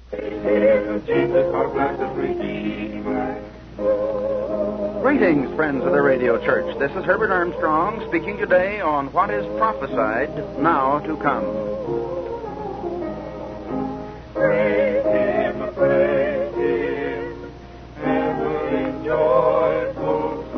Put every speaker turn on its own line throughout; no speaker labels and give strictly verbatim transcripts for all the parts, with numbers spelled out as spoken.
Hail, Jesus, our blessed Redeemer.
Greetings, friends of the Radio Church. This is Herbert Armstrong speaking today on what is prophesied now to come.
Praise Him, praise Him, ever in joyful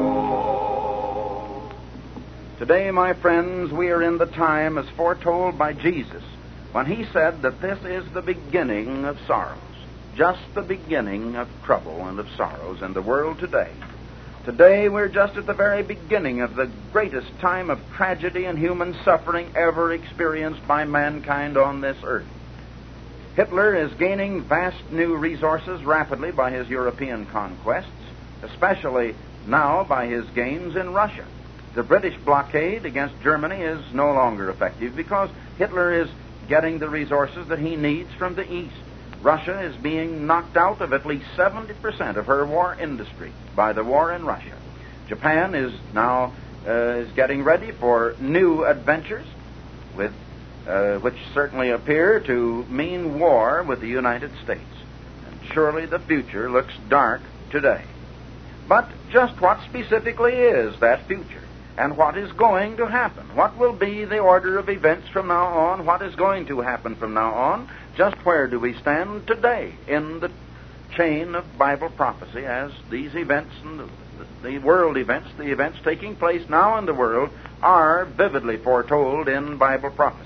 song.
Today, my friends, we are in the time as foretold by Jesus when he said that this is the beginning of sorrows, just the beginning of trouble and of sorrows in the world today. Today, we're just at the very beginning of the greatest time of tragedy and human suffering ever experienced by mankind on this earth. Hitler is gaining vast new resources rapidly by his European conquests, especially now by his gains in Russia. The British blockade against Germany is no longer effective because Hitler is getting the resources that he needs from the East. Russia is being knocked out of at least seventy percent of her war industry by the war in Russia. Japan is now uh, is getting ready for new adventures, with uh, which certainly appear to mean war with the United States. And surely the future looks dark today. But just what specifically is that future? And what is going to happen? What will be the order of events from now on? What is going to happen from now on? Just where do we stand today in the chain of Bible prophecy as these events and the, the world events, the events taking place now in the world, are vividly foretold in Bible prophecy?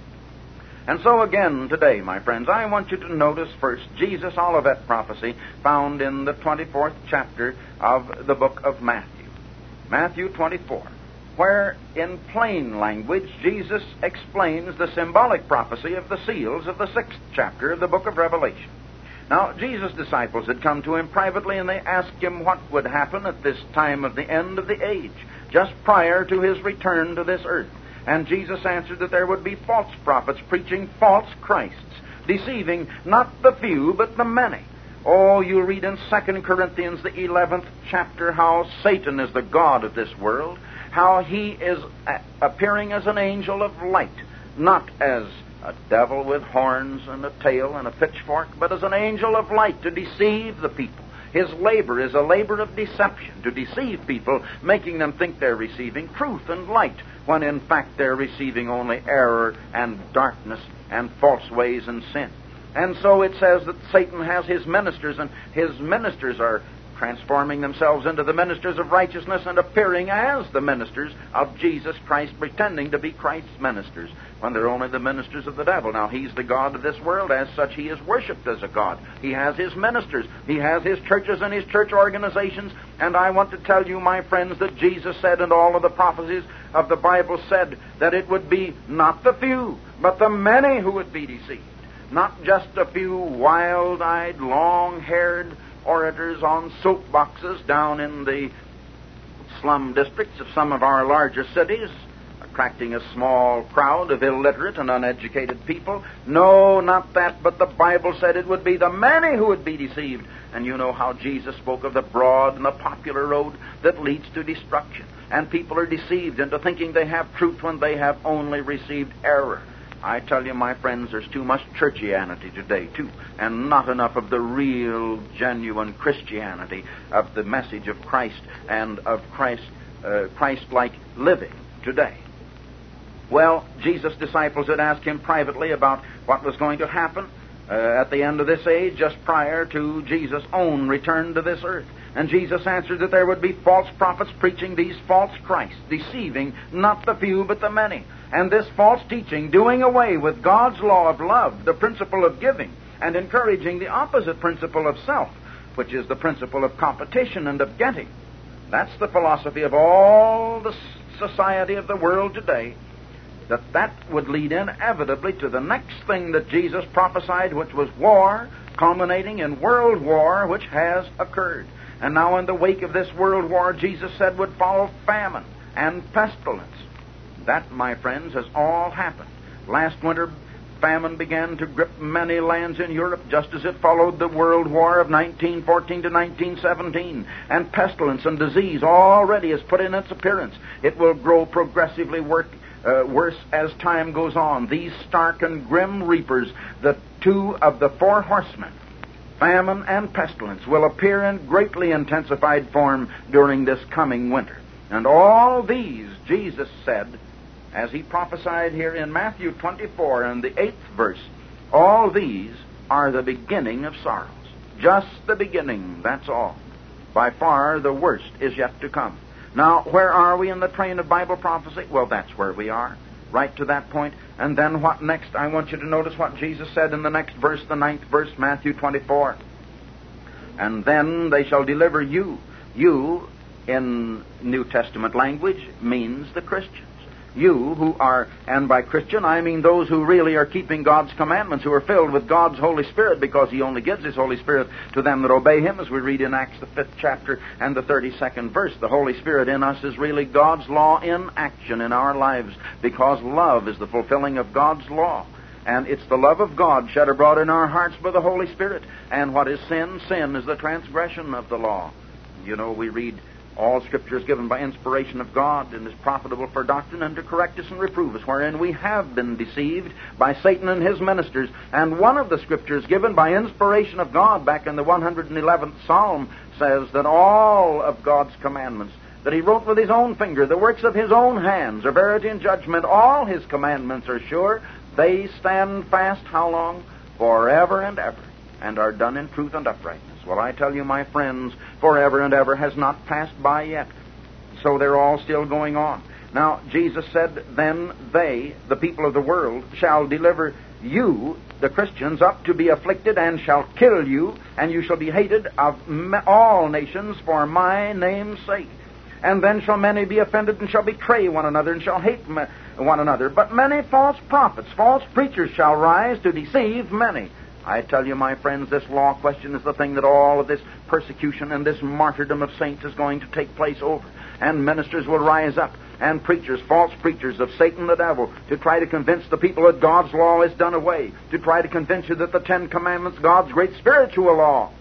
And so again today, my friends, I want you to notice first Jesus Olivet prophecy found in the twenty-fourth chapter of the book of Matthew. Matthew twenty-four. Where, in plain language, Jesus explains the symbolic prophecy of the seals of the sixth chapter of the book of Revelation. Now, Jesus' disciples had come to him privately, and they asked him what would happen at this time of the end of the age, just prior to his return to this earth. And Jesus answered that there would be false prophets preaching false Christs, deceiving not the few, but the many. Oh, you read in Second Corinthians, the eleventh chapter, how Satan is the god of this world, how he is appearing as an angel of light, not as a devil with horns and a tail and a pitchfork, but as an angel of light to deceive the people. His labor is a labor of deception, to deceive people, making them think they're receiving truth and light, when in fact they're receiving only error and darkness and false ways and sin. And so it says that Satan has his ministers, and his ministers are transforming themselves into the ministers of righteousness and appearing as the ministers of Jesus Christ, pretending to be Christ's ministers, when they're only the ministers of the devil. Now, he's the god of this world. As such, he is worshipped as a god. He has his ministers. He has his churches and his church organizations. And I want to tell you, my friends, that Jesus said, and all of the prophecies of the Bible said, that it would be not the few, but the many who would be deceived. Not just a few wild-eyed, long-haired orators on soapboxes down in the slum districts of some of our larger cities, attracting a small crowd of illiterate and uneducated people. No, not that, but the Bible said it would be the many who would be deceived. And you know how Jesus spoke of the broad and the popular road that leads to destruction. And people are deceived into thinking they have truth when they have only received error. I tell you, my friends, there's too much churchianity today, too, and not enough of the real, genuine Christianity of the message of Christ and of Christ, uh, Christ-like living today. Well, Jesus' disciples had asked him privately about what was going to happen uh, at the end of this age, just prior to Jesus' own return to this earth. And Jesus answered that there would be false prophets preaching these false Christs, deceiving not the few but the many. And this false teaching doing away with God's law of love, the principle of giving, and encouraging the opposite principle of self, which is the principle of competition and of getting. That's the philosophy of all the society of the world today, that that would lead inevitably to the next thing that Jesus prophesied, which was war, culminating in world war, which has occurred. And now in the wake of this world war, Jesus said would follow famine and pestilence. That, my friends, has all happened. Last winter, famine began to grip many lands in Europe, just as it followed the World War of nineteen fourteen to nineteen seventeen. And pestilence and disease already has put in its appearance. It will grow progressively work, uh, worse as time goes on. These stark and grim reapers, the two of the four horsemen, famine and pestilence, will appear in greatly intensified form during this coming winter. And all these, Jesus said, as he prophesied here in Matthew twenty-four and the eighth verse, all these are the beginning of sorrows. Just the beginning, that's all. By far the worst is yet to come. Now, where are we in the train of Bible prophecy? Well, that's where we are, right to that point. And then what next? I want you to notice what Jesus said in the next verse, the ninth verse, Matthew twenty-four. And then they shall deliver you. You, in New Testament language, means the Christians. You who are, and by Christian I mean those who really are keeping God's commandments, who are filled with God's Holy Spirit, because He only gives His Holy Spirit to them that obey Him, as we read in Acts the fifth chapter and the thirty-second verse. The Holy Spirit in us is really God's law in action in our lives, because love is the fulfilling of God's law. And it's the love of God shed abroad in our hearts by the Holy Spirit. And what is sin? Sin is the transgression of the law. You know, we read, all Scripture is given by inspiration of God and is profitable for doctrine and to correct us and reprove us, wherein we have been deceived by Satan and his ministers. And one of the Scriptures given by inspiration of God back in the one hundred eleventh Psalm says that all of God's commandments that He wrote with His own finger, the works of His own hands, are verity and judgment. All His commandments are sure. They stand fast how long? Forever and ever, and are done in truth and uprightness. Well, I tell you, my friends, forever and ever has not passed by yet. So they're all still going on. Now, Jesus said, then they, the people of the world, shall deliver you, the Christians, up to be afflicted, and shall kill you, and you shall be hated of all nations for my name's sake. And then shall many be offended, and shall betray one another, and shall hate one another. But many false prophets, false preachers shall rise to deceive many. I tell you, my friends, this law question is the thing that all of this persecution and this martyrdom of saints is going to take place over. And ministers will rise up, and preachers, false preachers of Satan the devil, to try to convince the people that God's law is done away, to try to convince you that the Ten Commandments, God's great spiritual law,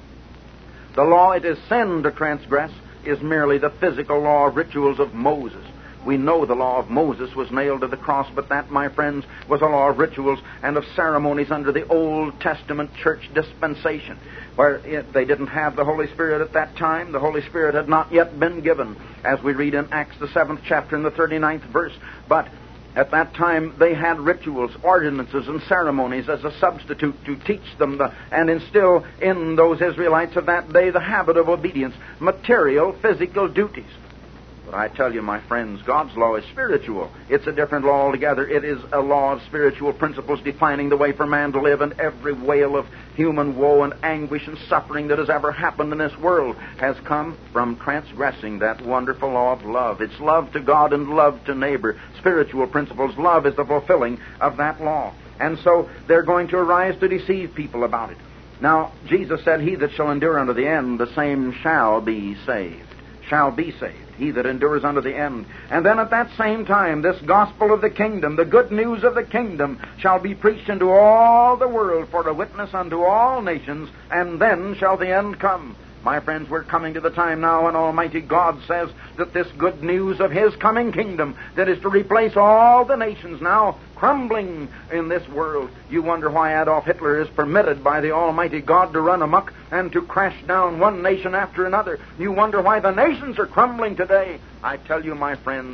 the law it is sin to transgress, is merely the physical law of rituals of Moses. We know the law of Moses was nailed to the cross, but that, my friends, was a law of rituals and of ceremonies under the Old Testament church dispensation, where it, they didn't have the Holy Spirit at that time. The Holy Spirit had not yet been given, as we read in Acts the seventh chapter and the thirty-ninth verse. But at that time they had rituals, ordinances, and ceremonies as a substitute to teach them the, and instill in those Israelites of that day the habit of obedience, material, physical duties. But I tell you, my friends, God's law is spiritual. It's a different law altogether. It is a law of spiritual principles defining the way for man to live, and every wail of human woe and anguish and suffering that has ever happened in this world has come from transgressing that wonderful law of love. It's love to God and love to neighbor. Spiritual principles. Love is the fulfilling of that law. And so they're going to arise to deceive people about it. Now, Jesus said, he that shall endure unto the end, the same shall be saved. Shall be saved. He that endures unto the end. And then at that same time, this gospel of the kingdom, the good news of the kingdom, shall be preached into all the world for a witness unto all nations, and then shall the end come. My friends, we're coming to the time now when Almighty God says that this good news of His coming kingdom, that is to replace all the nations now crumbling in this world. You wonder why Adolf Hitler is permitted by the Almighty God to run amok and to crash down one nation after another. You wonder why the nations are crumbling today. I tell you, my friends,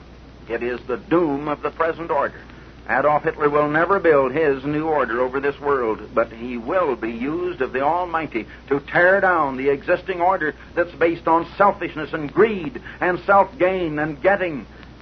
it is the doom of the present order. Adolf Hitler will never build his new order over this world, but he will be used of the Almighty to tear down the existing order that's based on selfishness and greed and self-gain and getting,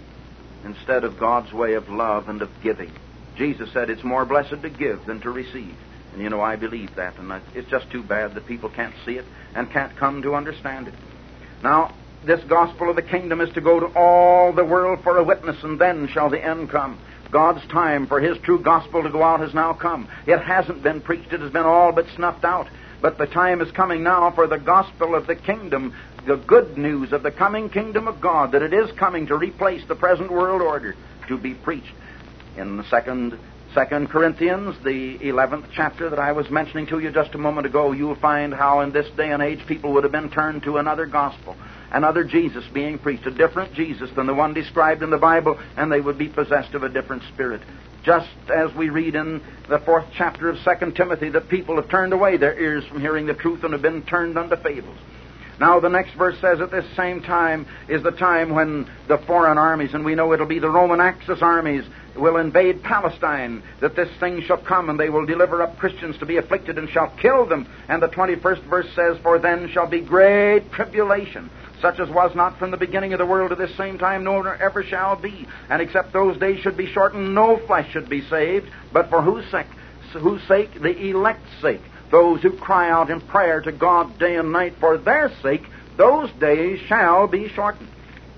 instead of God's way of love and of giving. Jesus said it's more blessed to give than to receive. And you know, I believe that, and it's just too bad that people can't see it and can't come to understand it. Now, this gospel of the kingdom is to go to all the world for a witness, and then shall the end come. God's time for His true gospel to go out has now come. It hasn't been preached. It has been all but snuffed out. But the time is coming now for the gospel of the kingdom, the good news of the coming kingdom of God, that it is coming to replace the present world order, to be preached. In the second, second Corinthians, the eleventh chapter that I was mentioning to you just a moment ago, you'll find how in this day and age people would have been turned to another gospel. another Jesus being preached, a different Jesus than the one described in the Bible, and they would be possessed of a different spirit. Just as we read in the fourth chapter of Second Timothy that people have turned away their ears from hearing the truth and have been turned unto fables. Now the next verse says at this same time is the time when the foreign armies, and we know it'll be the Roman Axis armies, will invade Palestine, that this thing shall come, and they will deliver up Christians to be afflicted and shall kill them. And the twenty-first verse says, For then shall be great tribulation, such as was not from the beginning of the world to this same time, nor ever shall be. And except those days should be shortened, no flesh should be saved. But for whose sake? Whose sake? The elect's sake. Those who cry out in prayer to God day and night, for their sake, those days shall be shortened.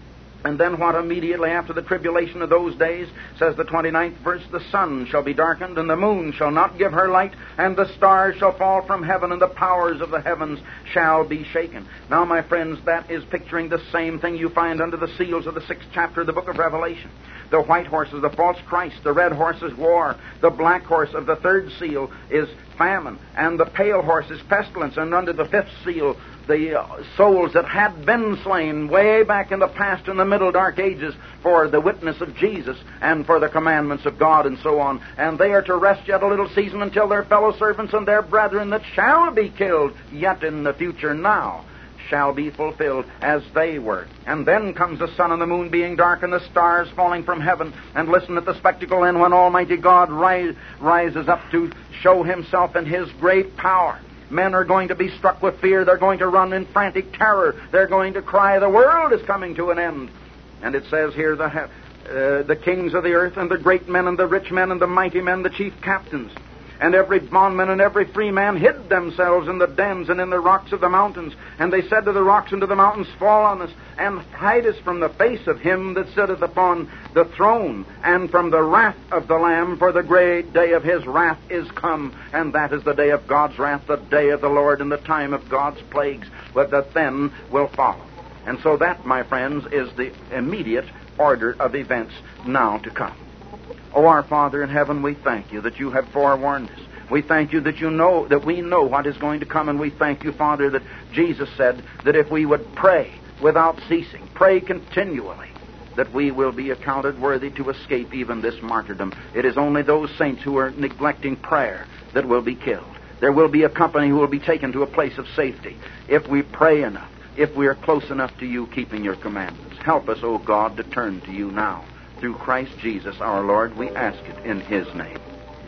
And then what immediately after the tribulation of those days, says the twenty-ninth verse, the sun shall be darkened, and the moon shall not give her light, and the stars shall fall from heaven, and the powers of the heavens shall be shaken. Now, my friends, that is picturing the same thing you find under the seals of the sixth chapter of the book of Revelation. The white horse is the false Christ, the red horse is war, the black horse of the third seal is famine, and the pale horse is pestilence, and under the fifth seal, the souls that had been slain way back in the past in the middle dark ages for the witness of Jesus and for the commandments of God and so on. And they are to rest yet a little season until their fellow servants and their brethren that shall be killed yet in the future now shall be fulfilled as they were. And then comes the sun and the moon being dark and the stars falling from heaven. And listen at the spectacle then when Almighty God rise, rises up to show Himself in His great power. Men are going to be struck with fear. They're going to run in frantic terror. They're going to cry, the world is coming to an end. And it says here, the, uh, the kings of the earth and the great men and the rich men and the mighty men, the chief captains, and every bondman and every free man hid themselves in the dens and in the rocks of the mountains. And they said to the rocks and to the mountains, Fall on us, and hide us from the face of Him that sitteth upon the throne, and from the wrath of the Lamb, for the great day of His wrath is come. And that is the day of God's wrath, the day of the Lord, and the time of God's plagues, but that then will follow. And so that, my friends, is the immediate order of events now to come. Oh, our Father in heaven, we thank You that You have forewarned us. We thank You that You know that we know what is going to come, and we thank You, Father, that Jesus said that if we would pray without ceasing, pray continually, that we will be accounted worthy to escape even this martyrdom. It is only those saints who are neglecting prayer that will be killed. There will be a company who will be taken to a place of safety if we pray enough, if we are close enough to You, keeping Your commandments. Help us, O God, to turn to You now. Through Christ Jesus our Lord, we ask it in His name.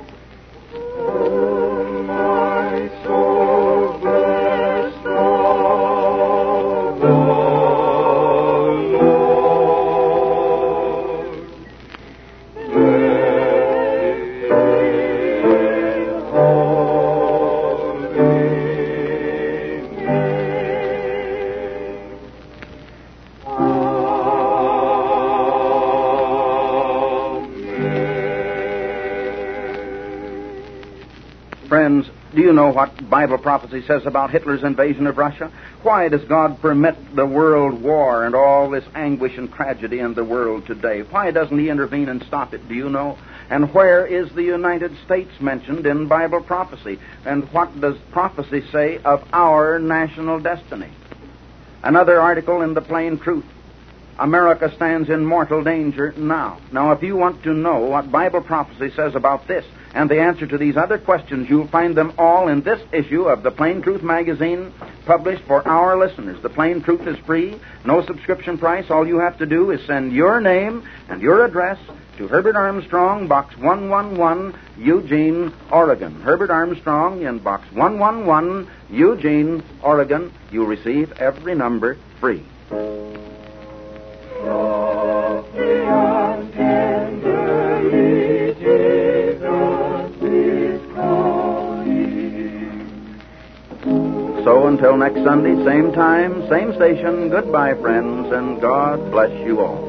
Oh, my soul, bless the Lord. Bless His holy name.
Friends, do you know what Bible prophecy says about Hitler's invasion of Russia? Why does God permit the world war and all this anguish and tragedy in the world today? Why doesn't He intervene and stop it? Do you know? And where is the United States mentioned in Bible prophecy? And what does prophecy say of our national destiny? Another article in the Plain Truth. America stands in mortal danger now. Now, if you want to know what Bible prophecy says about this and the answer to these other questions, you'll find them all in this issue of the Plain Truth magazine, published for our listeners. The Plain Truth is free, no subscription price. All you have to do is send your name and your address to Herbert Armstrong, Box one one one, Eugene, Oregon. Herbert Armstrong in Box one one one, Eugene, Oregon. You'll receive every number free. So until next Sunday, same time, same station, goodbye, friends, and God bless you all.